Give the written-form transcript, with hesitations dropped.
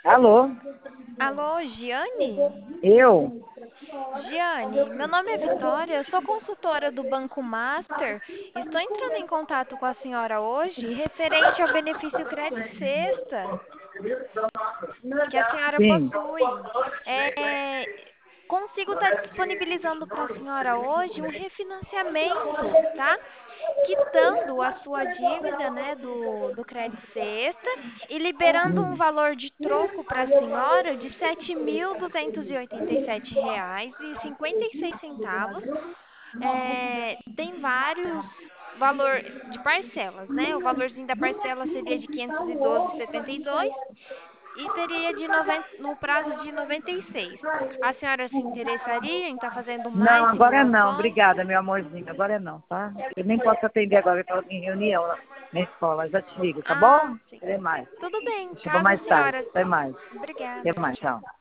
Alô? Alô, Giane? Eu? Giane, meu nome é Vitória, eu sou consultora do Banco Master. Estou entrando em contato com a senhora hoje referente ao benefício Cred Sexta que a senhora Sim. possui. É, consigo estar disponibilizando para a senhora hoje um refinanciamento, tá? Quitando a sua dívida, né, do Cred Sexta e liberando um Hum. valor de troco para a senhora de R$ 7.287,56. Tem vários valor de parcelas, né? O valorzinho da parcela seria de 512,72 e teria no prazo de 96. A senhora se interessaria em estar fazendo Não, mais agora não. simulações? Obrigada, meu amorzinho. Agora não, tá? Eu nem posso atender agora, eu estou em reunião na escola. Já te ligo, tá Ah, bom? sim. Até mais. Tudo bem, Chama caso a mais tarde. senhora. Até mais. Até Obrigada, mais, tchau. tchau.